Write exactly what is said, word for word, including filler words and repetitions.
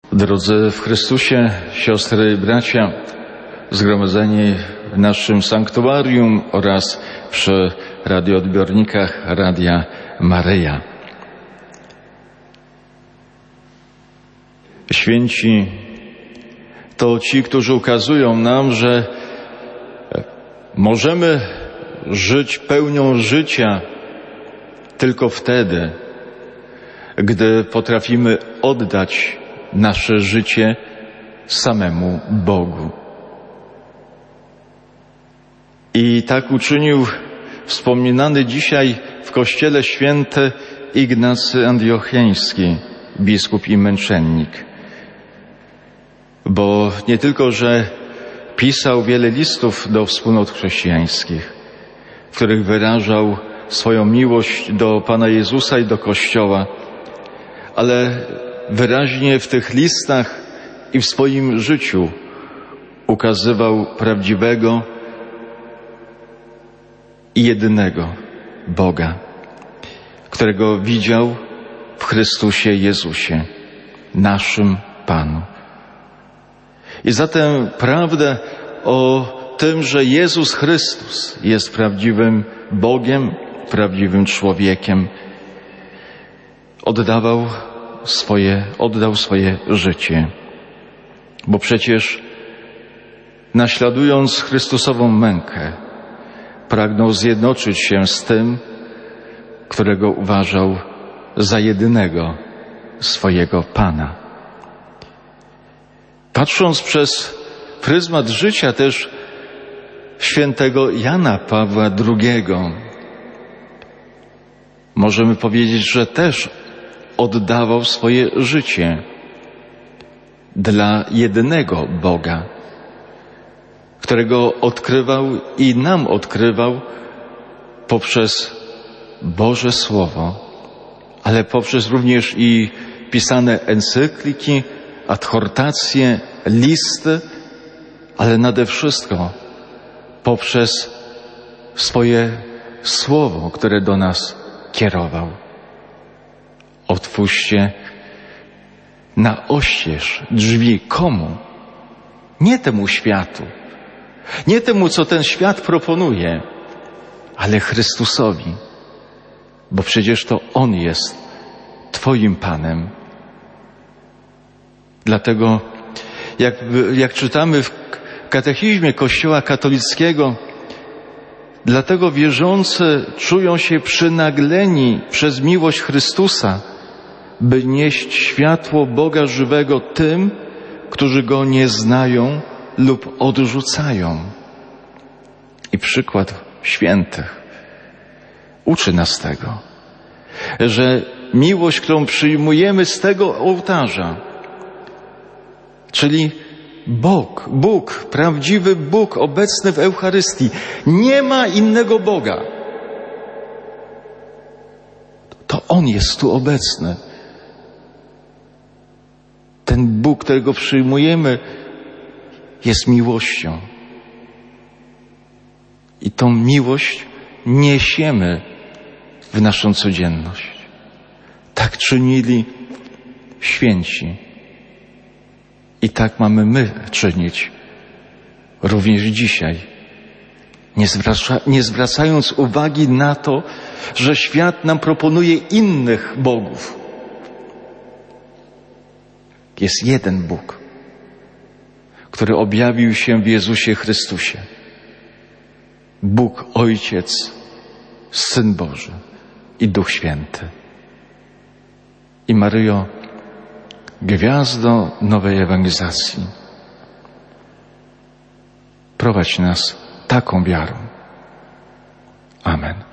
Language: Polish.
Drodzy w Chrystusie, siostry i bracia, zgromadzeni w naszym sanktuarium oraz przy radioodbiornikach Radia Maryja. Święci to ci, którzy ukazują nam, że możemy żyć pełnią życia tylko wtedy, gdy potrafimy oddać nasze życie samemu Bogu. I tak uczynił wspominany dzisiaj w Kościele święty Ignacy Antiocheński, biskup i męczennik. Bo nie tylko, że pisał wiele listów do wspólnot chrześcijańskich, w których wyrażał swoją miłość do Pana Jezusa i do Kościoła, ale wyraźnie w tych listach i w swoim życiu ukazywał prawdziwego i jedynego Boga, którego widział w Chrystusie Jezusie, naszym Panu. I zatem prawdę o tym, że Jezus Chrystus jest prawdziwym Bogiem, prawdziwym człowiekiem, oddawał swoje, oddał swoje życie. Bo przecież naśladując Chrystusową mękę, pragnął zjednoczyć się z tym, którego uważał za jedynego swojego Pana. Patrząc przez pryzmat życia też świętego Jana Pawła drugiego, możemy powiedzieć, że też oddawał swoje życie dla jedynego Boga, którego odkrywał i nam odkrywał poprzez Boże Słowo, ale poprzez również i pisane encykliki, adhortacje, listy, ale nade wszystko poprzez swoje Słowo, które do nas kierował. Otwórzcie na oścież drzwi komu? Nie temu światu, nie temu, co ten świat proponuje, ale Chrystusowi, bo przecież to On jest Twoim Panem. Dlatego, jak, jak czytamy w katechizmie Kościoła katolickiego, dlatego wierzący czują się przynagleni przez miłość Chrystusa, by nieść światło Boga żywego tym, którzy Go nie znają lub odrzucają. I przykład świętych uczy nas tego, że miłość, którą przyjmujemy z tego ołtarza, czyli Bóg, Bóg, prawdziwy Bóg obecny w Eucharystii, nie ma innego Boga. To On jest tu obecny. Ten Bóg, którego przyjmujemy, jest miłością. I tą miłość niesiemy w naszą codzienność. Tak czynili święci. I tak mamy my czynić również dzisiaj. Nie, zwraca, nie zwracając uwagi na to, że świat nam proponuje innych bogów. Jest jeden Bóg, który objawił się w Jezusie Chrystusie. Bóg Ojciec, Syn Boży i Duch Święty. I Maryjo, gwiazdo nowej ewangelizacji, prowadź nas taką wiarą. Amen.